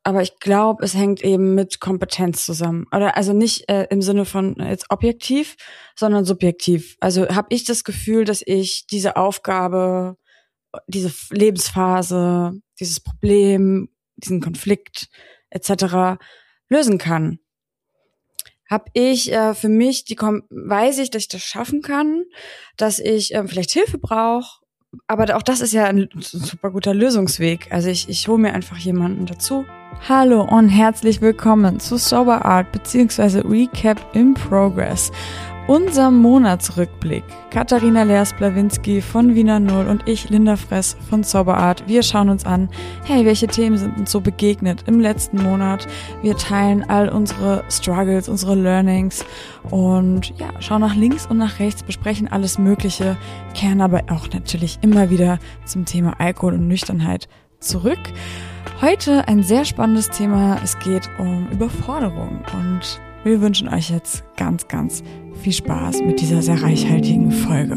aber ich glaube, es hängt eben mit Kompetenz zusammen. Oder also nicht im Sinne von jetzt objektiv, sondern subjektiv. Also habe ich das Gefühl, dass ich diese Aufgabe, diese Lebensphase, dieses Problem, diesen Konflikt etc. lösen kann. Habe ich für mich weiß ich, dass ich das schaffen kann, dass ich vielleicht Hilfe brauche, aber auch das ist ja ein super guter Lösungsweg. Also ich hole mir einfach jemanden dazu. Hallo und herzlich willkommen zu Sober Art bzw. Recap in Progress. Unser Monatsrückblick. Katharina Leers-Blawinski von Wiener Null und ich, Linda Fress von Sober Art. Wir schauen uns an, hey, welche Themen sind uns so begegnet im letzten Monat. Wir teilen all unsere Struggles, unsere Learnings und ja, schauen nach links und nach rechts, besprechen alles Mögliche, kehren aber auch natürlich immer wieder zum Thema Alkohol und Nüchternheit zurück. Heute ein sehr spannendes Thema. Es geht um Überforderung und wir wünschen euch jetzt ganz, ganz viel Spaß mit dieser sehr reichhaltigen Folge.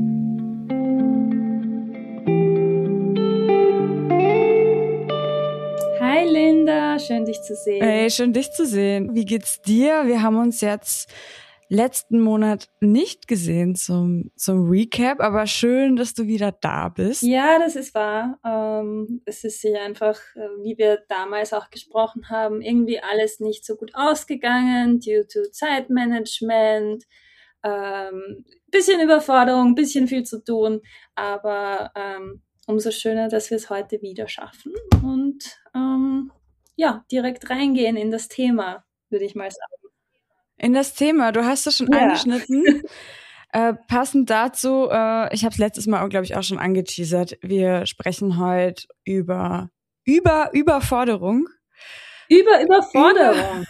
Hi Linda, schön dich zu sehen. Hey, schön dich zu sehen. Wie geht's dir? Wir haben uns jetzt letzten Monat nicht gesehen zum Recap, aber schön, dass du wieder da bist. Ja, das ist wahr. Es ist sich einfach, wie wir damals auch gesprochen haben, irgendwie alles nicht so gut ausgegangen, due to Zeitmanagement, bisschen Überforderung, bisschen viel zu tun, aber umso schöner, dass wir es heute wieder schaffen und ja, direkt reingehen in das Thema, würde ich mal sagen. In das Thema, du hast es schon angeschnitten. Passend dazu, ich habe es letztes Mal, glaube ich, auch schon angeteasert. Wir sprechen heute über Überforderung. Überforderung.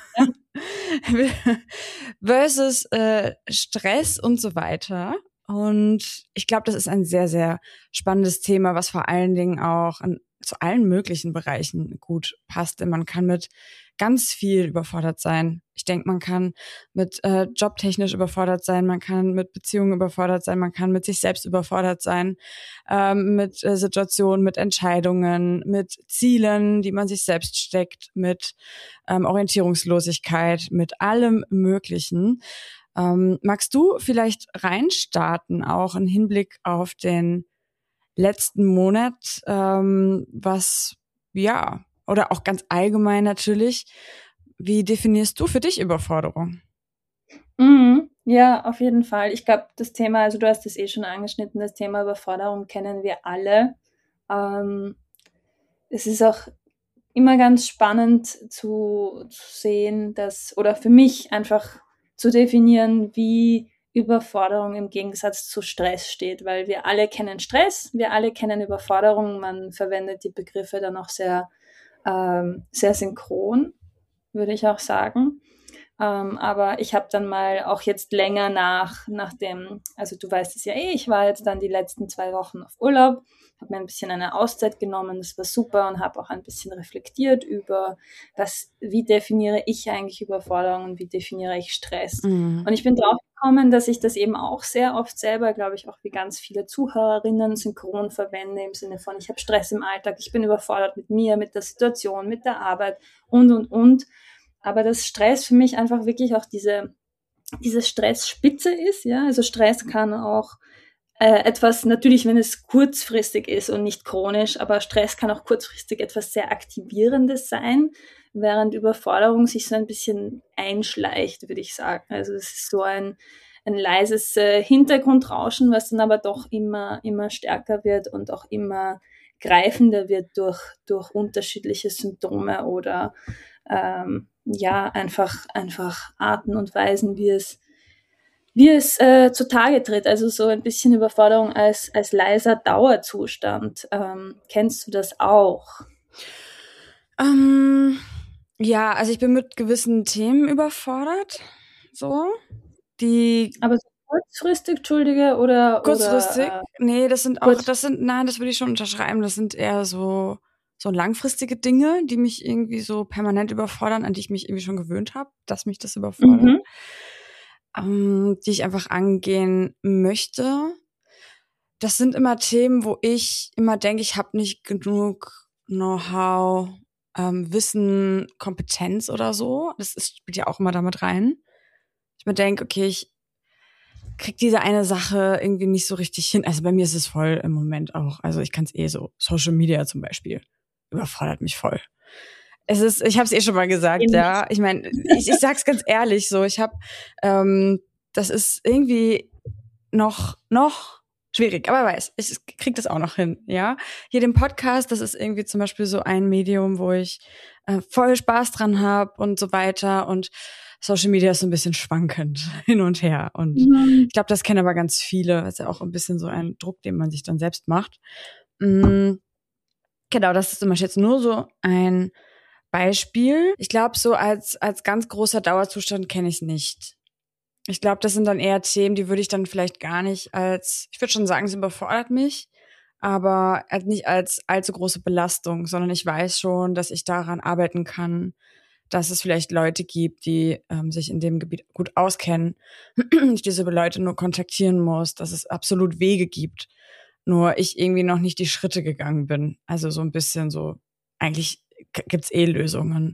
Versus Stress und so weiter. Und ich glaube, das ist ein sehr, sehr spannendes Thema, was vor allen Dingen auch zu allen möglichen Bereichen gut passt. Denn man kann mit ganz viel überfordert sein. Ich denke, man kann mit jobtechnisch überfordert sein, man kann mit Beziehungen überfordert sein, man kann mit sich selbst überfordert sein, mit Situationen, mit Entscheidungen, mit Zielen, die man sich selbst steckt, mit Orientierungslosigkeit, mit allem Möglichen. Magst du vielleicht reinstarten, auch im Hinblick auf den letzten Monat, oder auch ganz allgemein natürlich, wie definierst du für dich Überforderung? Ja, auf jeden Fall. Ich glaube, das Thema, also du hast es schon angeschnitten, das Thema Überforderung kennen wir alle. Es ist auch immer ganz spannend zu sehen, oder für mich einfach zu definieren, wie Überforderung im Gegensatz zu Stress steht, weil wir alle kennen Stress, wir alle kennen Überforderung, man verwendet die Begriffe dann auch sehr synchron, würde ich auch sagen. Aber ich habe dann mal auch jetzt länger nachdem, also du weißt es ja ich war jetzt dann die letzten 2 Wochen auf Urlaub, habe mir ein bisschen eine Auszeit genommen, das war super und habe auch ein bisschen reflektiert über, wie definiere ich eigentlich Überforderung und wie definiere ich Stress. Und ich bin drauf gekommen, dass ich das eben auch sehr oft selber, glaube ich, auch wie ganz viele Zuhörerinnen synchron verwende, im Sinne von, ich habe Stress im Alltag, ich bin überfordert mit mir, mit der Situation, mit der Arbeit und. Aber dass Stress für mich einfach wirklich auch diese Stressspitze ist, ja. Also Stress kann auch etwas, natürlich, wenn es kurzfristig ist und nicht chronisch, aber Stress kann auch kurzfristig etwas sehr Aktivierendes sein, während Überforderung sich so ein bisschen einschleicht, würde ich sagen. Also es ist so ein leises Hintergrundrauschen, was dann aber doch immer stärker wird und auch immer greifender wird durch unterschiedliche Symptome oder einfach Arten und Weisen, wie es zutage tritt. Also so ein bisschen Überforderung als leiser Dauerzustand. Kennst du das auch? Ja, also ich bin mit gewissen Themen überfordert, Aber so kurzfristig, Entschuldige, oder kurzfristig? Nee, das würde ich schon unterschreiben, das sind eher so langfristige Dinge, die mich irgendwie so permanent überfordern, an die ich mich irgendwie schon gewöhnt habe, dass mich das überfordert, die ich einfach angehen möchte. Das sind immer Themen, wo ich immer denke, ich habe nicht genug Know-how, Wissen, Kompetenz oder so. Spielt ja auch immer damit rein. Ich mir denke, okay, ich krieg diese eine Sache irgendwie nicht so richtig hin. Also bei mir ist es voll im Moment auch. Also ich kann es so. Social Media zum Beispiel überfordert mich voll. Ich habe es schon mal gesagt, ja. Ich meine, ich sag's ganz ehrlich so. Das ist irgendwie noch schwierig, aber ich krieg das auch noch hin, ja. Hier den Podcast, das ist irgendwie zum Beispiel so ein Medium, wo ich voll Spaß dran habe und so weiter. Und Social Media ist so ein bisschen schwankend hin und her. Und ich glaube, das kennen aber ganz viele. Das ist ja auch ein bisschen so ein Druck, den man sich dann selbst macht. Genau, das ist zum Beispiel jetzt nur so ein Beispiel. Ich glaube, so als ganz großer Dauerzustand kenne ich es nicht. Ich glaube, das sind dann eher Themen, die würde ich dann vielleicht gar nicht ich würde schon sagen, es überfordert mich, aber nicht als allzu große Belastung, sondern ich weiß schon, dass ich daran arbeiten kann, dass es vielleicht Leute gibt, die sich in dem Gebiet gut auskennen, ich diese Leute nur kontaktieren muss, dass es absolut Wege gibt, nur ich irgendwie noch nicht die Schritte gegangen bin. Also so ein bisschen so, eigentlich gibt's Lösungen.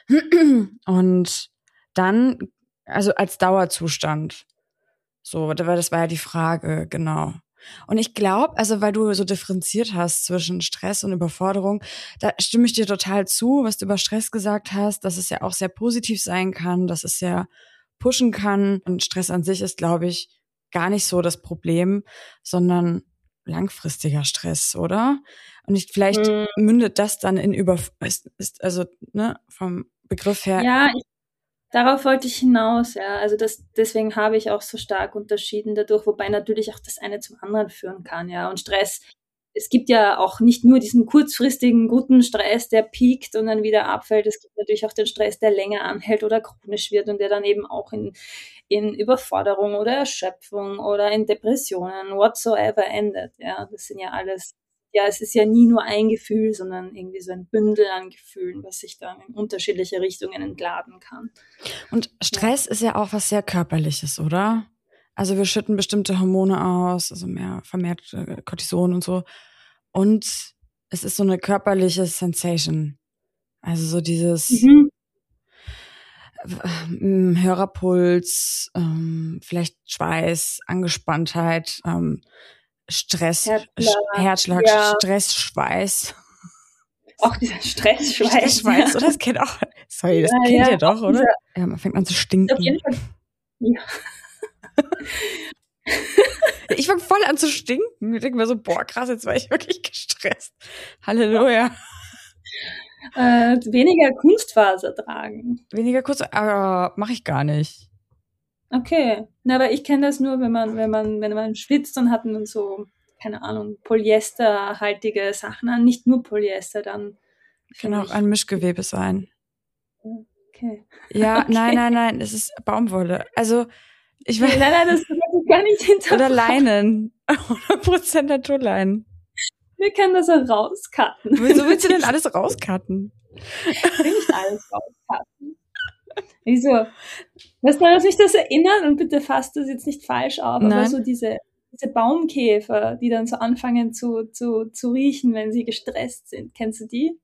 Und dann, also als Dauerzustand. So, das war ja die Frage, genau. Und ich glaube, also weil du so differenziert hast zwischen Stress und Überforderung, da stimme ich dir total zu, was du über Stress gesagt hast, dass es ja auch sehr positiv sein kann, dass es sehr pushen kann. Und Stress an sich ist, glaube ich, gar nicht so das Problem, sondern langfristiger Stress, oder? Und vielleicht mündet das dann in also, ne, vom Begriff her. Ja, darauf wollte ich hinaus, ja. Also deswegen habe ich auch so stark unterschieden dadurch, wobei natürlich auch das eine zum anderen führen kann, ja. Und Stress, es gibt ja auch nicht nur diesen kurzfristigen guten Stress, der piekt und dann wieder abfällt. Es gibt natürlich auch den Stress, der länger anhält oder chronisch wird und der dann eben auch in Überforderung oder Erschöpfung oder in Depressionen, whatsoever endet, ja. Das sind ja alles, ja, es ist ja nie nur ein Gefühl, sondern irgendwie so ein Bündel an Gefühlen, was sich dann in unterschiedliche Richtungen entladen kann. Und Stress ist ja auch was sehr Körperliches, oder? Also wir schütten bestimmte Hormone aus, also vermehrt Cortison und so. Und es ist so eine körperliche Sensation. Also so dieses höherer Puls, vielleicht Schweiß, Angespanntheit, Stress, Herzschlag, ja. Stress, Schweiß. Auch dieser Stressschweiß. Stressschweiß, oder? Das kennt auch, sorry, das kennt ihr doch, oder? Ja, man fängt an zu stinken. Auf jeden Fall. Ja. Ich fange voll an zu stinken. Ich denke mir so, boah, krass, jetzt war ich wirklich gestresst. Halleluja. Weniger Kunstfaser tragen. Weniger Kunstfaser, aber mache ich gar nicht. Okay. Na, aber ich kenne das nur, wenn man schwitzt, dann hat man so, keine Ahnung, polyesterhaltige Sachen an. Nicht nur Polyester, dann. Kann auch ein Mischgewebe sein. Okay. Ja, okay. Nein, es ist Baumwolle. Also, ich weiß. Nein, das ich gar nicht hinterfragen. Oder Leinen. 100% Naturleinen. Wir können das auch rauscutten. Wieso willst du denn alles rauscutten? Ich will nicht alles rauscutten. Wieso? Weißt du, lass mich das erinnern und bitte fasst das jetzt nicht falsch auf, aber so diese Baumkäfer, die dann so anfangen zu riechen, wenn sie gestresst sind. Kennst du die?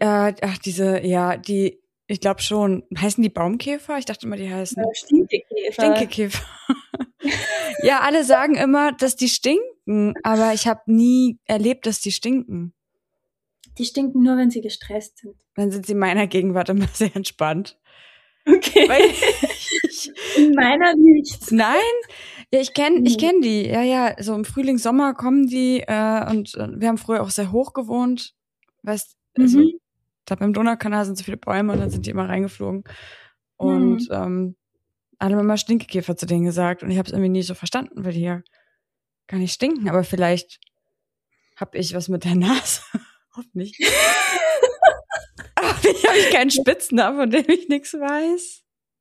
Ich glaube schon. Heißen die Baumkäfer? Ich dachte immer, die heißen Stinkekäfer. Ja, alle sagen immer, dass die stinken, aber ich habe nie erlebt, dass die stinken. Die stinken nur, wenn sie gestresst sind. Dann sind sie in meiner Gegenwart immer sehr entspannt. Okay. In meiner nicht. Nein? Ja, ich kenn die. Ja, so im Frühling, Sommer kommen die und wir haben früher auch sehr hoch gewohnt. Weißt, also da beim Donaukanal sind so viele Bäume und dann sind die immer reingeflogen. Und alle haben immer Stinkekäfer zu denen gesagt und ich habe es irgendwie nie so verstanden, weil die hier gar nicht stinken. Aber vielleicht habe ich was mit der Nase. Hoffentlich. Hoffentlich habe ich keinen Spitznamen, von dem ich nichts weiß.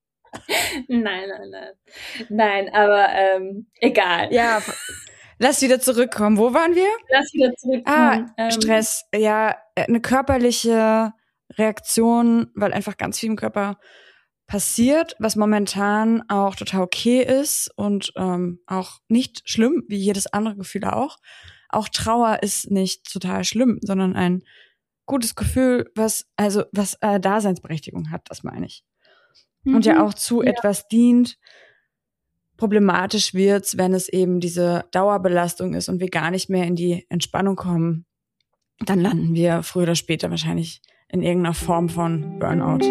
Nein, aber egal. Ja, lass wieder zurückkommen. Wo waren wir? Lass wieder zurückkommen. Stress. Ja, eine körperliche Reaktion, weil einfach ganz viel im Körper passiert, was momentan auch total okay ist und auch nicht schlimm, wie jedes andere Gefühl auch. Auch Trauer ist nicht total schlimm, sondern ein gutes Gefühl, was Daseinsberechtigung hat, das meine ich. Und ja auch zu etwas dient. Problematisch wird's, wenn es eben diese Dauerbelastung ist und wir gar nicht mehr in die Entspannung kommen. Dann landen wir früher oder später wahrscheinlich in irgendeiner Form von Burnout.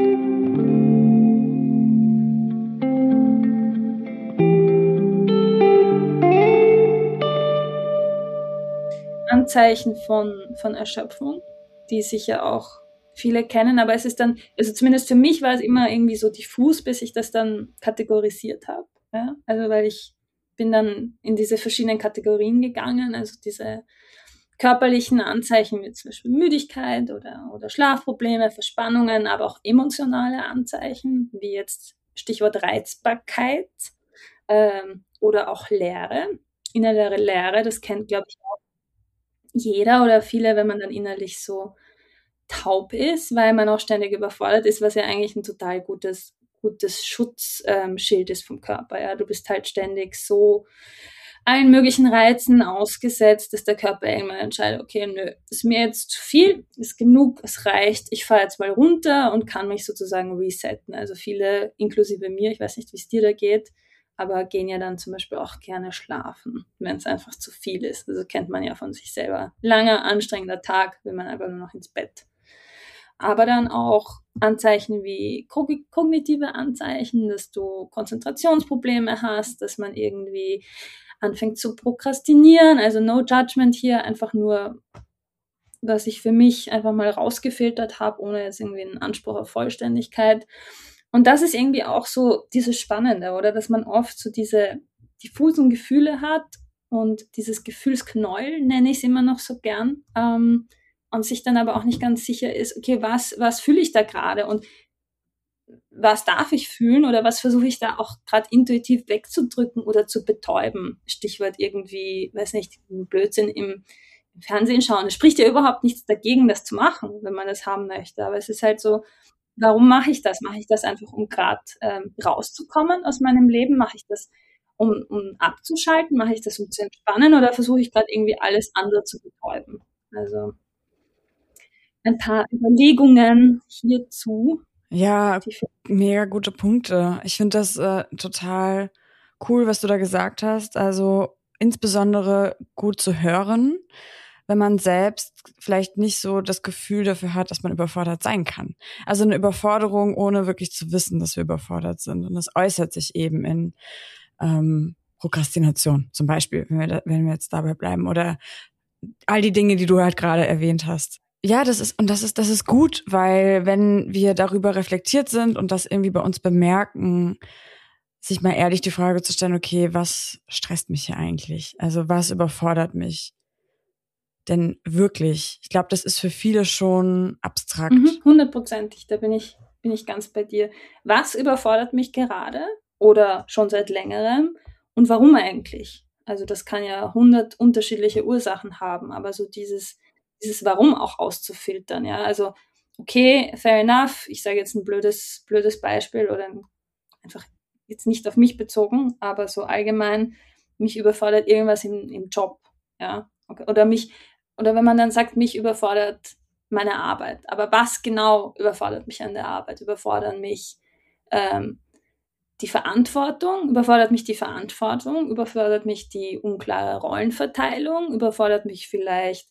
Anzeichen von Erschöpfung, die sicher auch viele kennen, aber es ist dann, also zumindest für mich war es immer irgendwie so diffus, bis ich das dann kategorisiert habe. Ja? Also weil ich bin dann in diese verschiedenen Kategorien gegangen, also diese körperlichen Anzeichen wie zum Beispiel Müdigkeit oder Schlafprobleme, Verspannungen, aber auch emotionale Anzeichen, wie jetzt Stichwort Reizbarkeit oder auch Leere, innere Leere, das kennt, glaube ich, auch jeder oder viele, wenn man dann innerlich so taub ist, weil man auch ständig überfordert ist, was ja eigentlich ein total gutes Schutzschild ist vom Körper. Ja, du bist halt ständig so allen möglichen Reizen ausgesetzt, dass der Körper irgendwann entscheidet, okay, nö, ist mir jetzt zu viel, ist genug, es reicht, ich fahre jetzt mal runter und kann mich sozusagen resetten. Also viele, inklusive mir, ich weiß nicht, wie es dir da geht, aber gehen ja dann zum Beispiel auch gerne schlafen, wenn es einfach zu viel ist. Also kennt man ja von sich selber. Langer, anstrengender Tag, will man einfach nur noch ins Bett. Aber dann auch Anzeichen wie kognitive Anzeichen, dass du Konzentrationsprobleme hast, dass man irgendwie anfängt zu prokrastinieren. Also no judgment hier, einfach nur, was ich für mich einfach mal rausgefiltert habe, ohne jetzt irgendwie einen Anspruch auf Vollständigkeit. Und das ist irgendwie auch so dieses Spannende, oder? Dass man oft so diese diffusen Gefühle hat und dieses Gefühlsknäuel, nenne ich es immer noch so gern, und sich dann aber auch nicht ganz sicher ist, okay, was fühle ich da gerade und was darf ich fühlen oder was versuche ich da auch gerade intuitiv wegzudrücken oder zu betäuben. Stichwort irgendwie, weiß nicht, Blödsinn im Fernsehen schauen. Es spricht ja überhaupt nichts dagegen, das zu machen, wenn man das haben möchte. Aber es ist halt so, warum mache ich das? Mache ich das einfach, um gerade rauszukommen aus meinem Leben? Mache ich das, um abzuschalten? Mache ich das, um zu entspannen? Oder versuche ich gerade irgendwie alles andere zu betäuben? Also ein paar Überlegungen hierzu. Ja, mega gute Punkte. Ich finde das total cool, was du da gesagt hast. Also insbesondere gut zu hören, wenn man selbst vielleicht nicht so das Gefühl dafür hat, dass man überfordert sein kann. Also eine Überforderung, ohne wirklich zu wissen, dass wir überfordert sind. Und das äußert sich eben in Prokrastination zum Beispiel, wenn wir jetzt dabei bleiben. Oder all die Dinge, die du halt gerade erwähnt hast. Ja, das ist gut, weil wenn wir darüber reflektiert sind und das irgendwie bei uns bemerken, sich mal ehrlich die Frage zu stellen, okay, was stresst mich hier eigentlich? Also was überfordert mich? Denn wirklich, ich glaube, das ist für viele schon abstrakt. 100%, da bin ich ganz bei dir. Was überfordert mich gerade oder schon seit längerem und warum eigentlich? Also das kann ja 100 unterschiedliche Ursachen haben, aber so dieses Warum auch auszufiltern, ja. Also okay, fair enough, ich sage jetzt ein blödes Beispiel oder einfach jetzt nicht auf mich bezogen, aber so allgemein, mich überfordert irgendwas im Job, ja. Okay. Oder wenn man dann sagt, mich überfordert meine Arbeit. Aber was genau überfordert mich an der Arbeit? Überfordert mich die Verantwortung? Überfordert mich die unklare Rollenverteilung? Überfordert mich vielleicht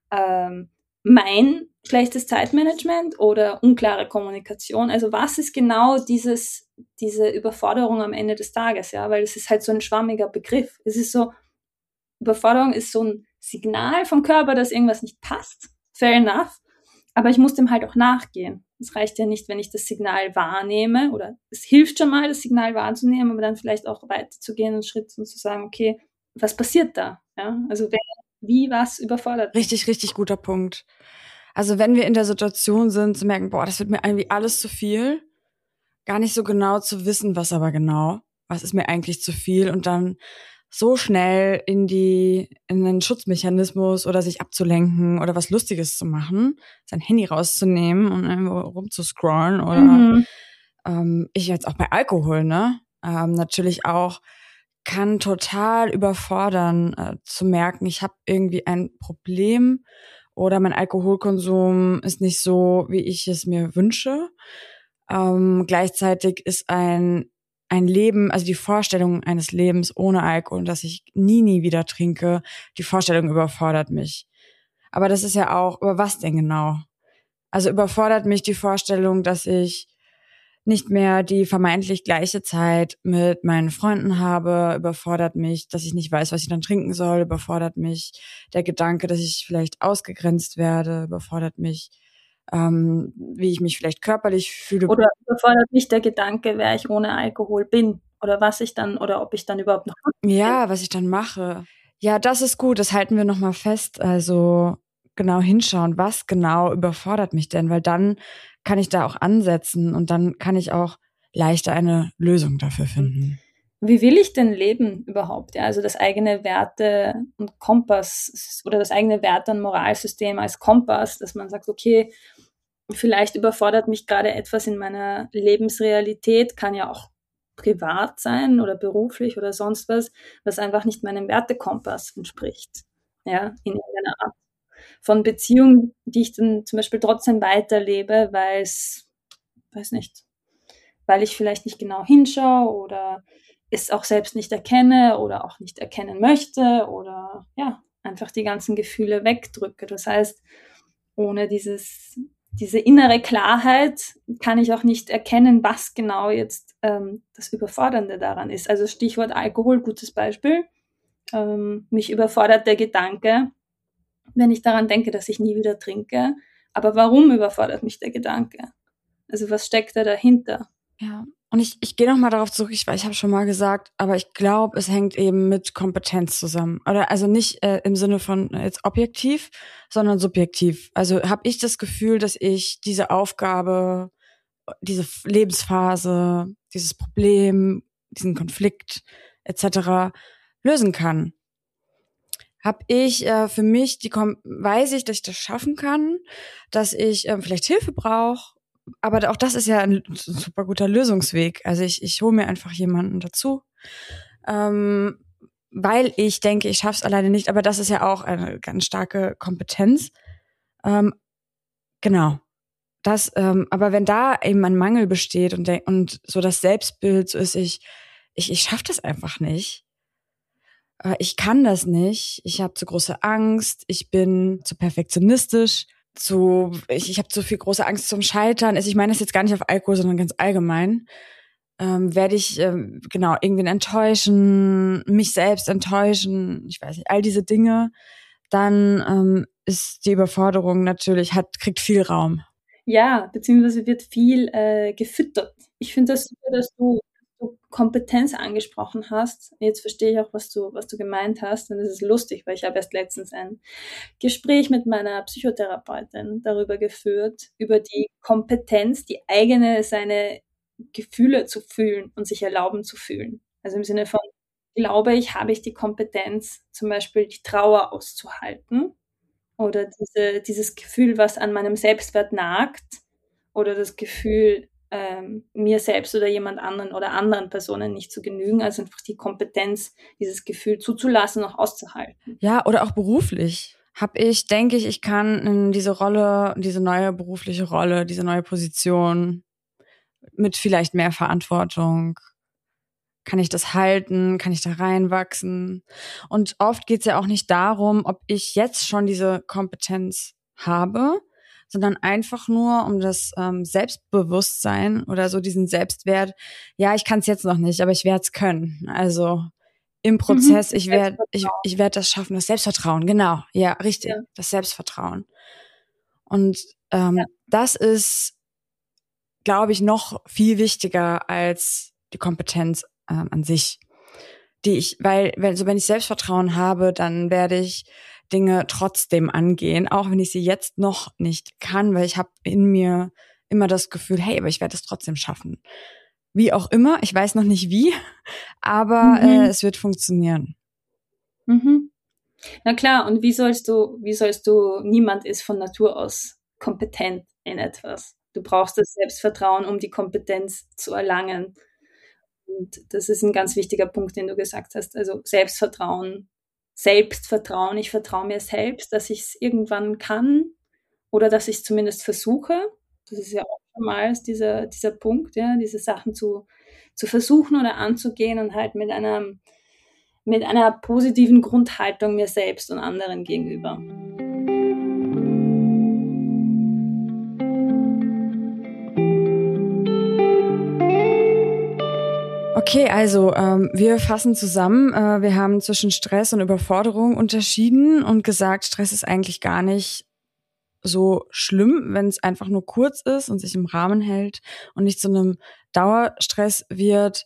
mein schlechtes Zeitmanagement oder unklare Kommunikation? Also was ist genau diese Überforderung am Ende des Tages? Ja, weil es ist halt so ein schwammiger Begriff. Es ist so, Überforderung ist so ein Signal vom Körper, dass irgendwas nicht passt. Fair enough. Aber ich muss dem halt auch nachgehen. Es reicht ja nicht, wenn ich das Signal wahrnehme, oder es hilft schon mal, das Signal wahrzunehmen, aber dann vielleicht auch weiterzugehen, einen Schritt und zu sagen, okay, was passiert da? Ja, also was überfordert mich? Richtig, richtig guter Punkt. Also wenn wir in der Situation sind, zu merken, boah, das wird mir irgendwie alles zu viel, gar nicht so genau zu wissen, was ist mir eigentlich zu viel und dann so schnell in einen Schutzmechanismus oder sich abzulenken oder was Lustiges zu machen, sein Handy rauszunehmen und irgendwo rumzuscrollen oder ich jetzt auch bei Alkohol, ne? Natürlich auch kann total überfordern, zu merken, ich habe irgendwie ein Problem oder mein Alkoholkonsum ist nicht so, wie ich es mir wünsche. Gleichzeitig ist ein Leben, also die Vorstellung eines Lebens ohne Alkohol, dass ich nie wieder trinke, die Vorstellung überfordert mich. Aber das ist ja auch, aber was denn genau? Also überfordert mich die Vorstellung, dass ich nicht mehr die vermeintlich gleiche Zeit mit meinen Freunden habe, überfordert mich, dass ich nicht weiß, was ich dann trinken soll, überfordert mich der Gedanke, dass ich vielleicht ausgegrenzt werde, überfordert mich, wie ich mich vielleicht körperlich fühle. Oder überfordert mich der Gedanke, wer ich ohne Alkohol bin oder was ich dann oder ob ich dann überhaupt noch bin. Ja, was ich dann mache. Ja, das ist gut, das halten wir nochmal fest. Also genau hinschauen, was genau überfordert mich denn, weil dann kann ich da auch ansetzen und dann kann ich auch leichter eine Lösung dafür finden. Wie will ich denn leben überhaupt? Ja, also das eigene Werte- und Kompass oder das eigene Werte- und Moralsystem als Kompass, dass man sagt, okay, vielleicht überfordert mich gerade etwas in meiner Lebensrealität, kann ja auch privat sein oder beruflich oder sonst was einfach nicht meinem Wertekompass entspricht. Ja, in irgendeiner Art von Beziehung, die ich dann zum Beispiel trotzdem weiterlebe, weiß nicht, weil ich vielleicht nicht genau hinschaue oder es auch selbst nicht erkenne oder auch nicht erkennen möchte oder ja, einfach die ganzen Gefühle wegdrücke. Das heißt, ohne diese innere Klarheit kann ich auch nicht erkennen, was genau jetzt das Überfordernde daran ist. Also Stichwort Alkohol, gutes Beispiel. Mich überfordert der Gedanke, wenn ich daran denke, dass ich nie wieder trinke. Aber warum überfordert mich der Gedanke? Also was steckt da dahinter? Ja, und ich gehe noch mal darauf zurück, weil ich habe schon mal gesagt, aber ich glaube, es hängt eben mit Kompetenz zusammen. Oder also nicht im Sinne von jetzt objektiv, sondern subjektiv. Also habe ich das Gefühl, dass ich diese Aufgabe, diese Lebensphase, dieses Problem, diesen Konflikt etc. lösen kann. Hab ich für mich weiß ich, dass ich das schaffen kann, dass ich vielleicht Hilfe brauche, aber auch das ist ja ein super guter Lösungsweg. Also ich hole mir einfach jemanden dazu, ähm, weil ich denke, ich schaff's alleine nicht. Aber das ist ja auch eine ganz starke Kompetenz. Ähm, genau. Aber wenn da eben ein Mangel besteht und so das Selbstbild so ist, ich schaffe das einfach nicht. Ich kann das nicht. Ich habe zu große Angst. Ich bin zu perfektionistisch. Ich habe zu viel große Angst zum Scheitern. Also ich meine das jetzt gar nicht auf Alkohol, sondern ganz allgemein. Werde ich genau irgendwen enttäuschen, mich selbst enttäuschen, ich weiß nicht, all diese Dinge, dann ist die Überforderung natürlich, kriegt viel Raum. Ja, beziehungsweise wird viel gefüttert. Ich finde das super, dass du Kompetenz angesprochen hast. Jetzt verstehe ich auch, was du gemeint hast. Und es ist lustig, weil ich habe erst letztens ein Gespräch mit meiner Psychotherapeutin darüber geführt, über die Kompetenz, seine Gefühle zu fühlen und sich erlauben zu fühlen. Also im Sinne von, glaube ich, habe ich die Kompetenz, zum Beispiel die Trauer auszuhalten oder dieses Gefühl, was an meinem Selbstwert nagt oder das Gefühl, mir selbst oder jemand anderen oder anderen Personen nicht zu genügen, also einfach die Kompetenz, dieses Gefühl zuzulassen, auch auszuhalten. Ja, oder auch beruflich. Denke ich kann in diese Rolle, diese neue berufliche Rolle, diese neue Position mit vielleicht mehr Verantwortung, kann ich das halten? Kann ich da reinwachsen? Und oft geht es ja auch nicht darum, ob ich jetzt schon diese Kompetenz habe, sondern einfach nur um das Selbstbewusstsein oder so diesen Selbstwert. Ja, ich kann es jetzt noch nicht, aber ich werde es können. Also im Prozess, ich werd das schaffen, das Selbstvertrauen, genau, ja, richtig, Ja. das Selbstvertrauen. Und das ist, glaube ich, noch viel wichtiger als die Kompetenz an sich, wenn ich Selbstvertrauen habe, dann werde ich Dinge trotzdem angehen, auch wenn ich sie jetzt noch nicht kann, weil ich habe in mir immer das Gefühl, hey, aber ich werde es trotzdem schaffen. Wie auch immer, ich weiß noch nicht wie, aber es wird funktionieren. Mhm. Na klar, und niemand ist von Natur aus kompetent in etwas. Du brauchst das Selbstvertrauen, um die Kompetenz zu erlangen. Und das ist ein ganz wichtiger Punkt, den du gesagt hast. Also Selbstvertrauen Selbstvertrauen. Ich vertraue mir selbst, dass ich es irgendwann kann oder dass ich es zumindest versuche. Das ist ja auch schon mal dieser Punkt, ja, diese Sachen zu versuchen oder anzugehen und halt mit einer positiven Grundhaltung mir selbst und anderen gegenüber. Okay, also wir fassen zusammen. Wir haben zwischen Stress und Überforderung unterschieden und gesagt, Stress ist eigentlich gar nicht so schlimm, wenn es einfach nur kurz ist und sich im Rahmen hält und nicht zu einem Dauerstress wird.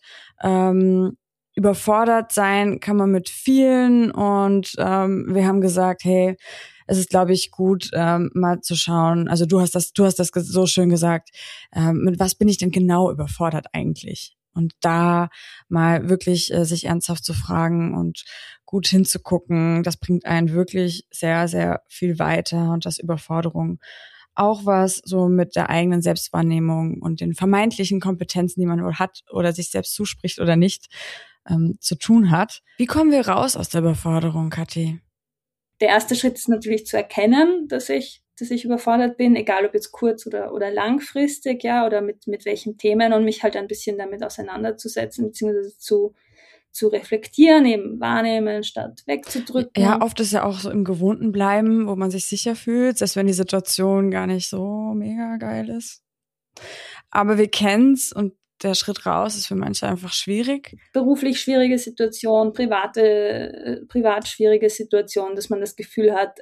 Überfordert sein kann man mit vielen und wir haben gesagt, hey, es ist, glaube ich, gut, mal zu schauen. Also du hast das so schön gesagt. Mit was bin ich denn genau überfordert eigentlich? Und da mal wirklich sich ernsthaft zu fragen und gut hinzugucken, das bringt einen wirklich sehr, sehr viel weiter und das Überforderung auch was so mit der eigenen Selbstwahrnehmung und den vermeintlichen Kompetenzen, die man wohl hat oder sich selbst zuspricht oder nicht, zu tun hat. Wie kommen wir raus aus der Überforderung, Kathi? Der erste Schritt ist natürlich zu erkennen, dass ich überfordert bin, egal ob jetzt kurz oder langfristig, ja, oder mit welchen Themen und mich halt ein bisschen damit auseinanderzusetzen, beziehungsweise zu reflektieren, eben wahrnehmen, statt wegzudrücken. Ja, oft ist ja auch so im Gewohnten bleiben, wo man sich sicher fühlt, selbst wenn die Situation gar nicht so mega geil ist. Aber wir kennen's und der Schritt raus ist für manche einfach schwierig. Beruflich schwierige Situation, privat schwierige Situation, dass man das Gefühl hat,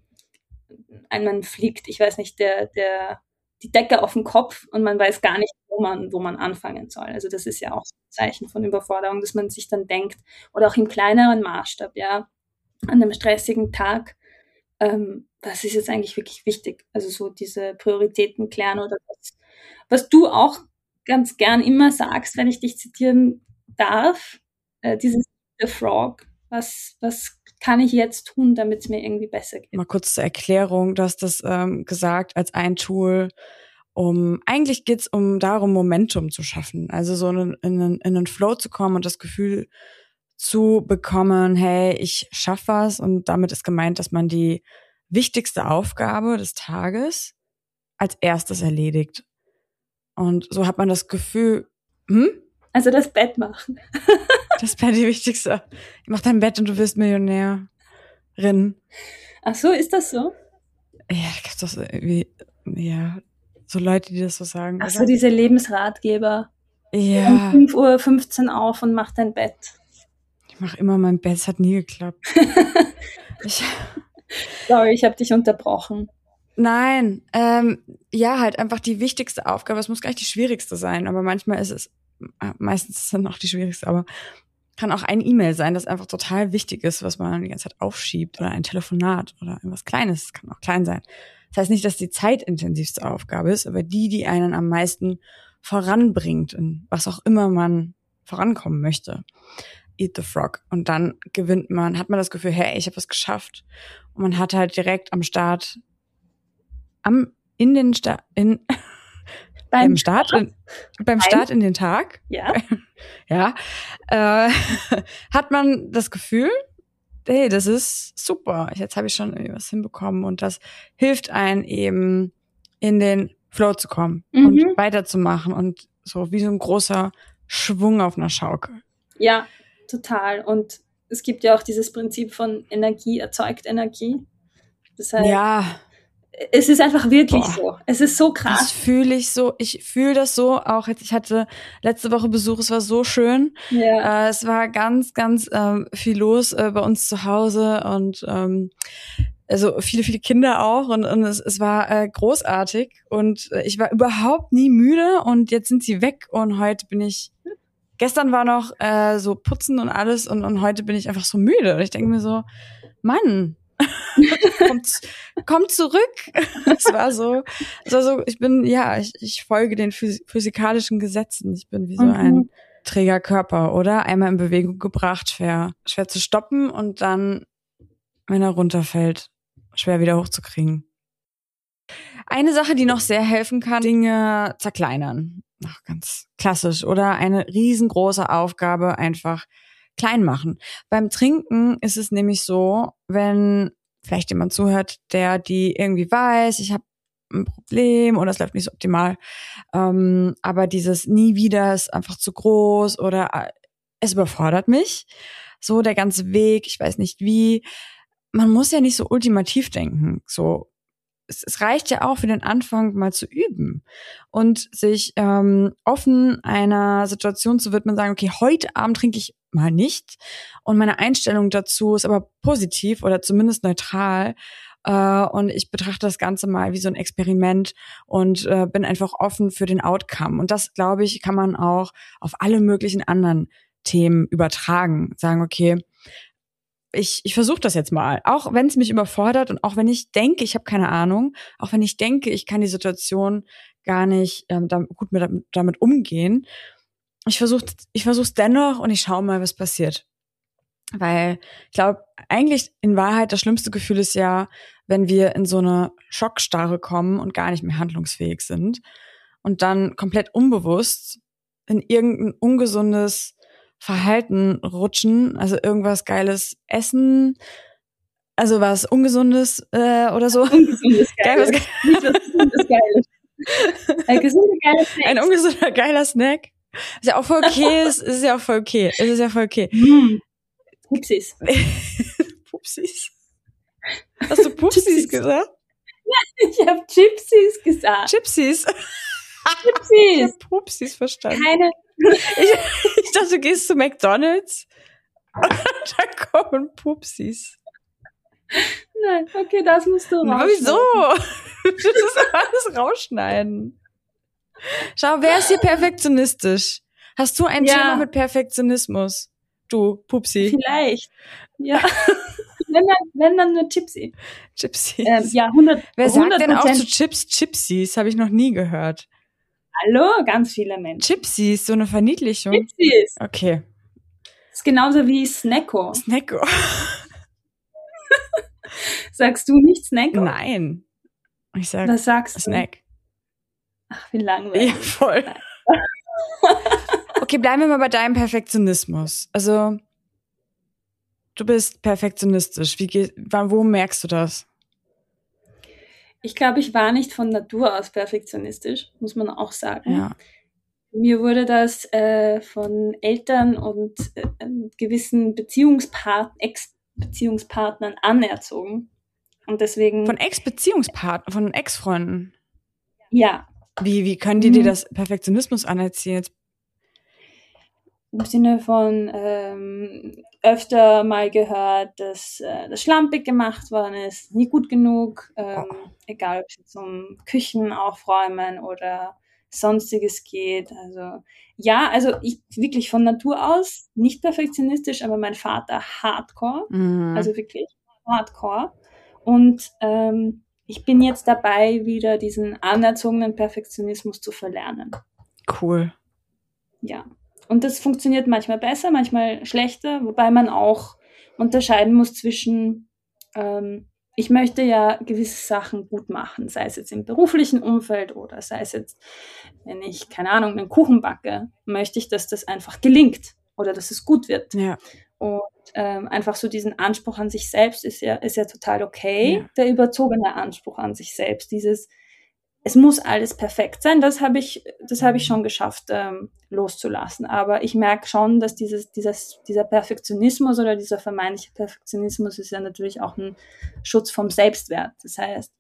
man fliegt, ich weiß nicht, die Decke auf den Kopf und man weiß gar nicht, wo man anfangen soll. Also das ist ja auch ein Zeichen von Überforderung, dass man sich dann denkt, oder auch im kleineren Maßstab, ja, an einem stressigen Tag, was ist jetzt eigentlich wirklich wichtig? Also so diese Prioritäten klären oder was du auch ganz gern immer sagst, wenn ich dich zitieren darf, dieses The Frog, was kann ich jetzt tun, damit es mir irgendwie besser geht? Mal kurz zur Erklärung, du hast das gesagt als ein Tool, eigentlich geht's darum, Momentum zu schaffen, also so in einen Flow zu kommen und das Gefühl zu bekommen, hey, ich schaffe was und damit ist gemeint, dass man die wichtigste Aufgabe des Tages als erstes erledigt. Und so hat man das Gefühl, Also das Bett machen. Das wäre die wichtigste. Mach dein Bett und du wirst Millionärin. Ach so, ist das so? Ja, da gibt's doch so irgendwie, ja, so Leute, die das so sagen. Ach so, diese Lebensratgeber. Ja. Um 5:15 Uhr auf und mach dein Bett. Ich mache immer mein Bett, es hat nie geklappt. Sorry, ich habe dich unterbrochen. Nein, ja, halt einfach die wichtigste Aufgabe. Es muss gar nicht die schwierigste sein, aber manchmal ist es, meistens ist es dann auch die schwierigste, aber kann auch ein E-Mail sein, das einfach total wichtig ist, was man die ganze Zeit aufschiebt oder ein Telefonat oder irgendwas Kleines, das kann auch klein sein. Das heißt nicht, dass die zeitintensivste Aufgabe ist, aber die einen am meisten voranbringt in was auch immer man vorankommen möchte. Eat the Frog. Und dann hat man das Gefühl, hey, ich habe was geschafft. Und man hat halt direkt am Start beim Start in den Tag, ja, hat man das Gefühl, hey, das ist super. Jetzt habe ich schon irgendwie was hinbekommen und das hilft einem eben in den Flow zu kommen und weiterzumachen und so wie so ein großer Schwung auf einer Schaukel. Ja, total. Und es gibt ja auch dieses Prinzip von Energie erzeugt Energie. Das heißt, ja. Es ist einfach wirklich so. Es ist so krass. Das fühle ich so. Ich fühle das so. Auch ich hatte letzte Woche Besuch. Es war so schön. Ja. Es war ganz, ganz viel los bei uns zu Hause und also viele, viele Kinder auch und es war großartig und ich war überhaupt nie müde und jetzt sind sie weg und gestern war noch so putzen und alles und heute bin ich einfach so müde und ich denke mir so, Mann, kommt zurück. Es war so, ich folge den physikalischen Gesetzen. Ich bin wie so ein träger Körper, oder? Einmal in Bewegung gebracht, schwer zu stoppen und dann, wenn er runterfällt, schwer wieder hochzukriegen. Eine Sache, die noch sehr helfen kann, Dinge zerkleinern. Ach, ganz klassisch, oder? Eine riesengroße Aufgabe einfach klein machen. Beim Trinken ist es nämlich so, wenn vielleicht jemand zuhört, die irgendwie weiß, ich habe ein Problem oder es läuft nicht so optimal, aber dieses nie wieder ist einfach zu groß oder es überfordert mich. So der ganze Weg, ich weiß nicht wie. Man muss ja nicht so ultimativ denken. So, es reicht ja auch für den Anfang mal zu üben und sich offen einer Situation zu widmen, sagen, okay, heute Abend trinke ich mal nicht und meine Einstellung dazu ist aber positiv oder zumindest neutral und ich betrachte das Ganze mal wie so ein Experiment und bin einfach offen für den Outcome und das, glaube ich, kann man auch auf alle möglichen anderen Themen übertragen, sagen, okay, ich versuche das jetzt mal, auch wenn es mich überfordert und auch wenn ich denke, ich habe keine Ahnung, auch wenn ich denke, ich kann die Situation gar nicht gut damit umgehen. Ich versuch's dennoch und ich schaue mal, was passiert. Weil ich glaube, eigentlich in Wahrheit das schlimmste Gefühl ist ja, wenn wir in so eine Schockstarre kommen und gar nicht mehr handlungsfähig sind und dann komplett unbewusst in irgendein ungesundes Verhalten rutschen, also irgendwas Geiles essen, also was Ungesundes oder so. Ungesundes Geiles. Nicht was Gesundes Geiles. Ein gesunder, geiler Snack. Ein ungesunder, geiler Snack. Ist ja auch voll okay, ist ja voll okay. Es ist ja voll okay. Pupsis. Pupsis. Hast du Pupsis gesagt? Ich habe Gypsies gesagt. Gypsies. Gypsies. Ich hab Pupsis verstanden. Keine. Ich dachte, du gehst zu McDonald's und da kommen Pupsis. Nein, okay, das musst du rausschneiden. Wieso? Das ist alles rausschneiden. Schau, wer ist hier perfektionistisch? Hast du ein Thema mit Perfektionismus? Du, Pupsi. Vielleicht. Ja. wenn dann nur Gypsy. Gypsies. Ja, 100%. Wer sagt denn auch zu Chips Gypsies? Habe ich noch nie gehört. Hallo, ganz viele Menschen. Gypsies, so eine Verniedlichung. Gypsies. Okay. Das ist genauso wie Snacko. Snacko. Sagst du nicht Snacko? Nein. Ich sag Was sagst du? Snack. Ach, wie langweilig. Ja, voll. Okay, bleiben wir mal bei deinem Perfektionismus. Also, du bist perfektionistisch. Wo merkst du das? Ich glaube, ich war nicht von Natur aus perfektionistisch, muss man auch sagen. Ja. Mir wurde das von Eltern und gewissen Ex-Beziehungspartnern anerzogen. Und deswegen. Von Ex-Beziehungspartnern, von Ex-Freunden? Ja. Wie können die dir das Perfektionismus anerziehen? Im Sinne von öfter mal gehört, dass das schlampig gemacht worden ist, nie gut genug, egal ob es jetzt um Küchen aufräumen oder Sonstiges geht. Also ja, also ich wirklich von Natur aus nicht perfektionistisch, aber mein Vater hardcore, also wirklich hardcore. Und ich bin jetzt dabei, wieder diesen anerzogenen Perfektionismus zu verlernen. Cool. Ja. Und das funktioniert manchmal besser, manchmal schlechter, wobei man auch unterscheiden muss zwischen, ich möchte ja gewisse Sachen gut machen, sei es jetzt im beruflichen Umfeld oder sei es jetzt, wenn ich, keine Ahnung, einen Kuchen backe, möchte ich, dass das einfach gelingt oder dass es gut wird. Ja. Und einfach so diesen Anspruch an sich selbst ist ja total okay, ja. Der überzogene Anspruch an sich selbst, es muss alles perfekt sein, das habe ich schon geschafft loszulassen. Aber ich merke schon, dass dieser Perfektionismus oder dieser vermeintliche Perfektionismus ist ja natürlich auch ein Schutz vom Selbstwert. Das heißt,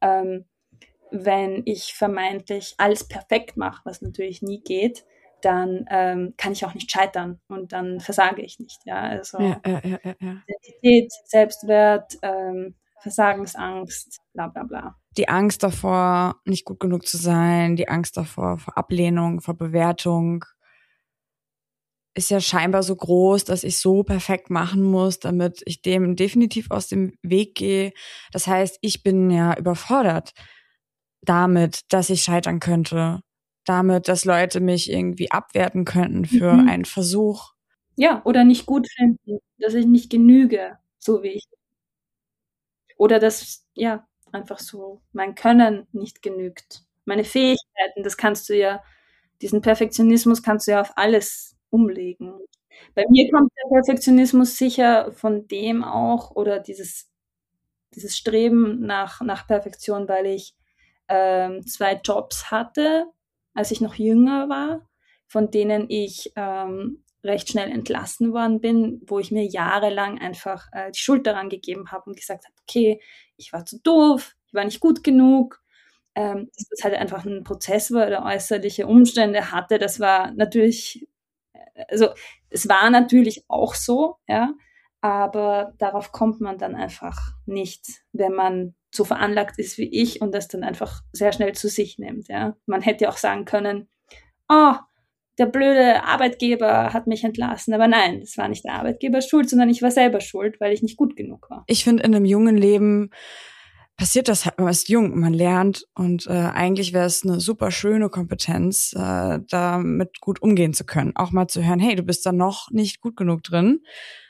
wenn ich vermeintlich alles perfekt mache, was natürlich nie geht, dann kann ich auch nicht scheitern und dann versage ich nicht. Ja, also Identität, Selbstwert, Versagensangst, bla bla bla. Die Angst davor, nicht gut genug zu sein, die Angst davor, vor Ablehnung, vor Bewertung, ist ja scheinbar so groß, dass ich so perfekt machen muss, damit ich dem definitiv aus dem Weg gehe. Das heißt, ich bin ja überfordert damit, dass ich scheitern könnte, damit, dass Leute mich irgendwie abwerten könnten für einen Versuch. Ja, oder nicht gut finden, dass ich nicht genüge, so wie ich. Oder dass, ja, einfach so mein Können nicht genügt. Meine Fähigkeiten, diesen Perfektionismus kannst du ja auf alles umlegen. Bei mir kommt der Perfektionismus sicher von dem auch oder dieses Streben nach Perfektion, weil ich 2 Jobs hatte, als ich noch jünger war, von denen ich recht schnell entlassen worden bin, wo ich mir jahrelang einfach die Schuld daran gegeben habe und gesagt habe, okay, ich war zu doof, ich war nicht gut genug. Dass das halt einfach ein Prozess war oder äußerliche Umstände hatte, das war natürlich, also es war natürlich auch so, ja, aber darauf kommt man dann einfach nicht, wenn man so veranlagt ist wie ich und das dann einfach sehr schnell zu sich nimmt, ja. Man hätte auch sagen können, oh, der blöde Arbeitgeber hat mich entlassen. Aber nein, es war nicht der Arbeitgeber schuld, sondern ich war selber schuld, weil ich nicht gut genug war. Ich finde, in einem jungen Leben passiert das halt, man ist jung, man lernt und eigentlich wäre es eine super schöne Kompetenz, damit gut umgehen zu können. Auch mal zu hören, hey, du bist da noch nicht gut genug drin.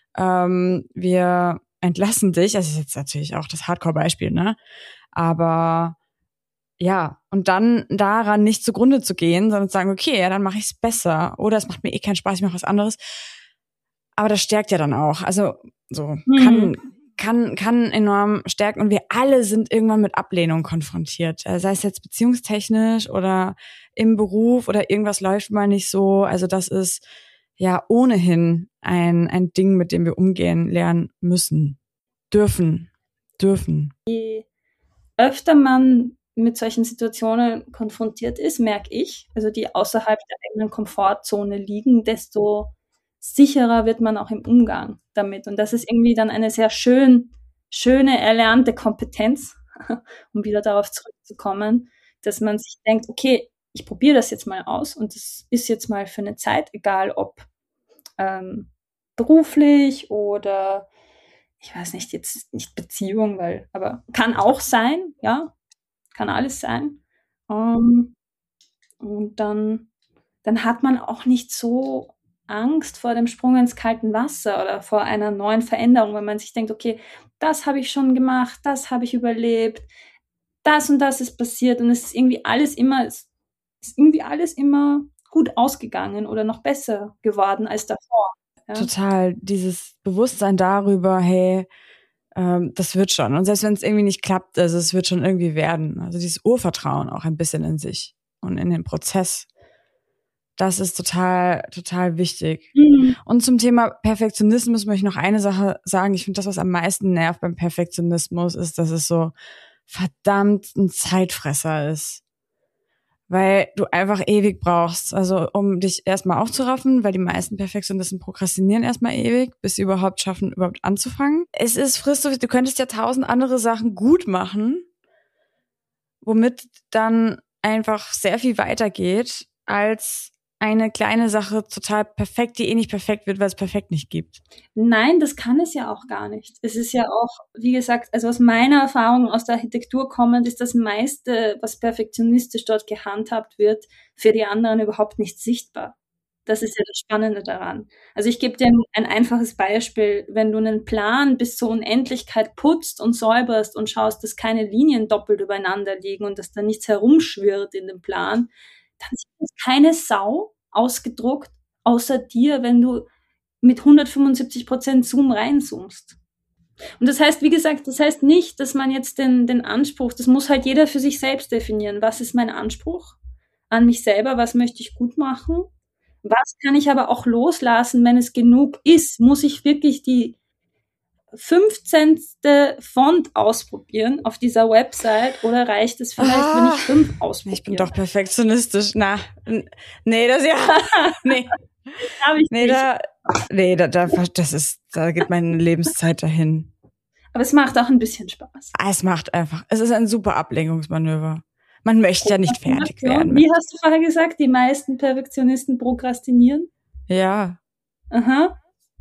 Wir entlassen dich. Das ist jetzt natürlich auch das Hardcore-Beispiel, ne? Aber ja, und dann daran nicht zugrunde zu gehen, sondern zu sagen, okay, ja, dann mache ich es besser. Oder es macht mir eh keinen Spaß, ich mache was anderes. Aber das stärkt ja dann auch. Also so kann enorm stärken. Und wir alle sind irgendwann mit Ablehnung konfrontiert. Sei es jetzt beziehungstechnisch oder im Beruf oder irgendwas läuft mal nicht so. Also das ist ja ohnehin ein Ding, mit dem wir umgehen lernen müssen. Dürfen. Je öfter man mit solchen Situationen konfrontiert ist, merke ich, also die außerhalb der eigenen Komfortzone liegen, desto sicherer wird man auch im Umgang damit. Und das ist irgendwie dann eine sehr schöne erlernte Kompetenz, um wieder darauf zurückzukommen, dass man sich denkt, okay, ich probiere das jetzt mal aus und das ist jetzt mal für eine Zeit, egal ob beruflich oder ich weiß nicht, jetzt nicht Beziehung, aber kann auch sein, ja, kann alles sein. Und dann hat man auch nicht so Angst vor dem Sprung ins kalte Wasser oder vor einer neuen Veränderung, wenn man sich denkt, okay, das habe ich schon gemacht, das habe ich überlebt, das und das ist passiert und es ist irgendwie alles immer gut ausgegangen oder noch besser geworden als davor. Ja? Total, dieses Bewusstsein darüber, hey, das wird schon. Und selbst wenn es irgendwie nicht klappt, also es wird schon irgendwie werden. Also dieses Urvertrauen auch ein bisschen in sich und in den Prozess. Das ist total, total wichtig. Mhm. Und zum Thema Perfektionismus möchte ich noch eine Sache sagen. Ich finde, das, was am meisten nervt beim Perfektionismus, ist, dass es so verdammt ein Zeitfresser ist. Weil du einfach ewig brauchst, also um dich erstmal aufzuraffen, weil die meisten Perfektionisten prokrastinieren erstmal ewig, bis sie überhaupt schaffen, überhaupt anzufangen. Es ist fristlos, du könntest ja 1000 andere Sachen gut machen, womit dann einfach sehr viel weitergeht, als eine kleine Sache total perfekt, die eh nicht perfekt wird, weil es perfekt nicht gibt. Nein, das kann es ja auch gar nicht. Es ist ja auch, wie gesagt, also aus meiner Erfahrung aus der Architektur kommend, ist das meiste, was perfektionistisch dort gehandhabt wird, für die anderen überhaupt nicht sichtbar. Das ist ja das Spannende daran. Also ich gebe dir ein einfaches Beispiel. Wenn du einen Plan bis zur Unendlichkeit putzt und säuberst und schaust, dass keine Linien doppelt übereinander liegen und dass da nichts herumschwirrt in dem Plan, dann sieht das keine Sau ausgedruckt, außer dir, wenn du mit 175% Zoom reinzoomst. Und das heißt, wie gesagt, das heißt nicht, dass man jetzt den Anspruch, das muss halt jeder für sich selbst definieren. Was ist mein Anspruch an mich selber? Was möchte ich gut machen? Was kann ich aber auch loslassen, wenn es genug ist? Muss ich wirklich die 15. Font ausprobieren auf dieser Website oder reicht es vielleicht, wenn ich 5 ausprobiere? Ich bin doch perfektionistisch. Nee, das ja. Nee. Da geht meine Lebenszeit dahin. Aber es macht auch ein bisschen Spaß. Es ist ein super Ablenkungsmanöver. Man möchte ja nicht fertig werden. Wie hast du vorher gesagt, die meisten Perfektionisten prokrastinieren? Ja. Aha.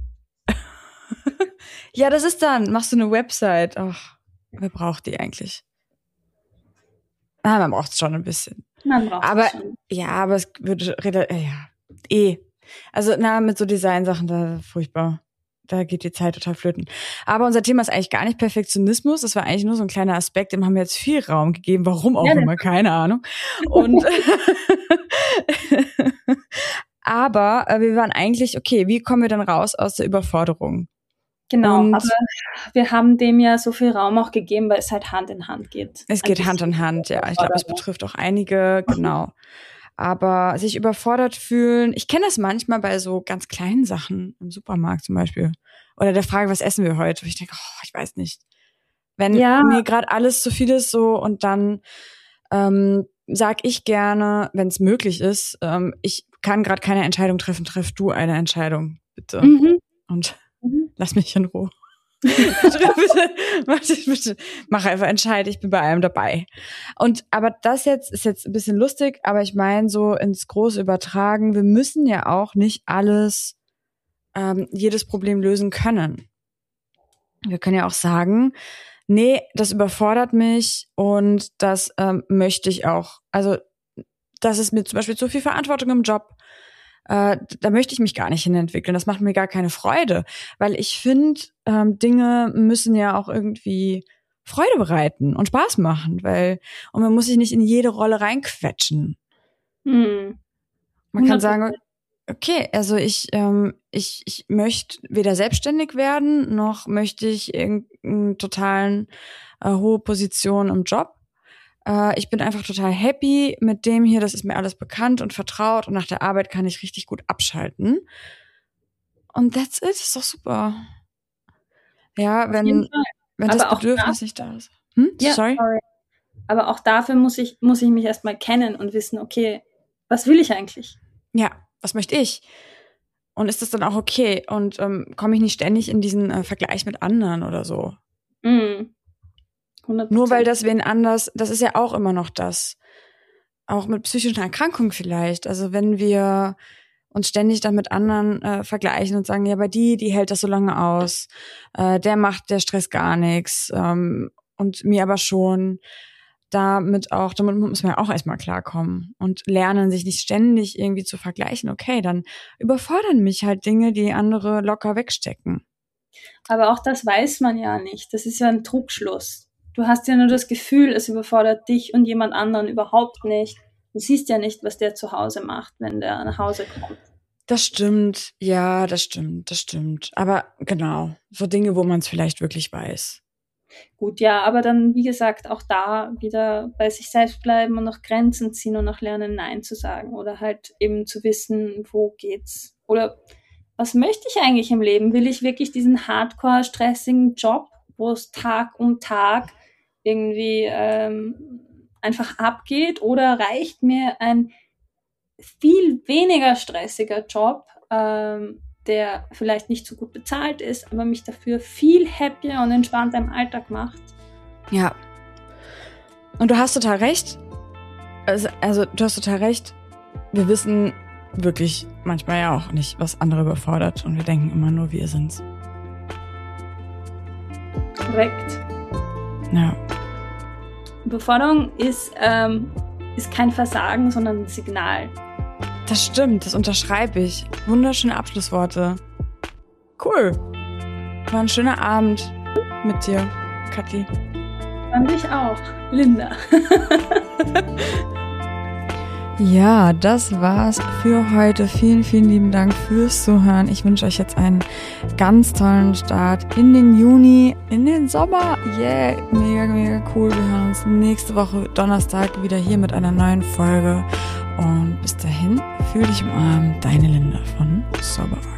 Ja, das ist dann, machst du eine Website. Ach, wer braucht die eigentlich? Man braucht es schon ein bisschen. Aber es würde, Also, mit so Designsachen, da furchtbar. Da geht die Zeit total flöten. Aber unser Thema ist eigentlich gar nicht Perfektionismus. Das war eigentlich nur so ein kleiner Aspekt, dem haben wir jetzt viel Raum gegeben. Warum auch immer, keine Ahnung. Und Aber wir waren eigentlich, okay, wie kommen wir denn raus aus der Überforderung? Genau, Und aber wir haben dem ja so viel Raum auch gegeben, weil es halt Hand in Hand geht. es geht Hand in Hand, ja. Ich glaube, es betrifft auch einige, genau. Aber sich überfordert fühlen, ich kenne das manchmal bei so ganz kleinen Sachen im Supermarkt zum Beispiel. Oder der Frage, was essen wir heute? Wo ich denke, ich weiß nicht. Wenn mir gerade alles zu viel ist so und dann sag ich gerne, wenn es möglich ist, ich kann gerade keine Entscheidung treffen, treff du eine Entscheidung, bitte. Und lass mich in Ruhe. bitte, mach einfach Entscheid, ich bin bei allem dabei. Aber das jetzt ist jetzt ein bisschen lustig, aber ich meine so ins Große übertragen, wir müssen ja auch nicht alles, jedes Problem lösen können. Wir können ja auch sagen, nee, das überfordert mich und das möchte ich auch. Also das ist mir zum Beispiel zu viel Verantwortung im Job. Da möchte ich mich gar nicht hinentwickeln. Das macht mir gar keine Freude, weil ich finde, Dinge müssen ja auch irgendwie Freude bereiten und Spaß machen, und man muss sich nicht in jede Rolle reinquetschen. Man kann sagen, okay, also ich möchte weder selbstständig werden, noch möchte ich irgendeine totalen hohe Position im Job. Ich bin einfach total happy mit dem hier, das ist mir alles bekannt und vertraut und nach der Arbeit kann ich richtig gut abschalten. Und that's it, ist doch super. Ja, wenn das Bedürfnis nicht da ist. Ja, sorry. Aber auch dafür muss ich mich erstmal kennen und wissen, okay, was will ich eigentlich? Ja, was möchte ich? Und ist das dann auch okay? Und komme ich nicht ständig in diesen Vergleich mit anderen oder so? 100%. Nur weil das wen anders, das ist ja auch immer noch das. Auch mit psychischen Erkrankungen vielleicht. Also wenn wir uns ständig dann mit anderen vergleichen und sagen, ja, bei die hält das so lange aus, der Stress gar nichts und mir aber schon. Damit muss man ja auch erstmal klarkommen und lernen, sich nicht ständig irgendwie zu vergleichen. Okay, dann überfordern mich halt Dinge, die andere locker wegstecken. Aber auch das weiß man ja nicht. Das ist ja ein Trugschluss. Du hast ja nur das Gefühl, es überfordert dich und jemand anderen überhaupt nicht. Du siehst ja nicht, was der zu Hause macht, wenn der nach Hause kommt. Das stimmt. Ja, das stimmt. Aber genau, so Dinge, wo man es vielleicht wirklich weiß. Gut, ja, aber dann, wie gesagt, auch da wieder bei sich selbst bleiben und noch Grenzen ziehen und noch lernen, Nein zu sagen oder halt eben zu wissen, wo geht's oder was möchte ich eigentlich im Leben? Will ich wirklich diesen hardcore stressigen Job, wo es Tag um Tag irgendwie einfach abgeht oder reicht mir ein viel weniger stressiger Job, der vielleicht nicht so gut bezahlt ist, aber mich dafür viel happier und entspannter im Alltag macht. Ja. Und du hast total recht. Also du hast total recht. Wir wissen wirklich manchmal ja auch nicht, was andere überfordert. Und wir denken immer nur, wir sind's. Korrekt. Ja. Überforderung ist kein Versagen, sondern ein Signal. Das stimmt, das unterschreibe ich. Wunderschöne Abschlussworte. Cool. War ein schöner Abend mit dir, Kathi. Fand ich auch. Linda. Ja, das war's für heute. Vielen, vielen lieben Dank fürs Zuhören. Ich wünsche euch jetzt einen ganz tollen Start in den Juni, in den Sommer. Yeah, mega, mega cool. Wir hören uns nächste Woche Donnerstag wieder hier mit einer neuen Folge. Und bis dahin, fühl dich umarmt, deine Linda von Sober.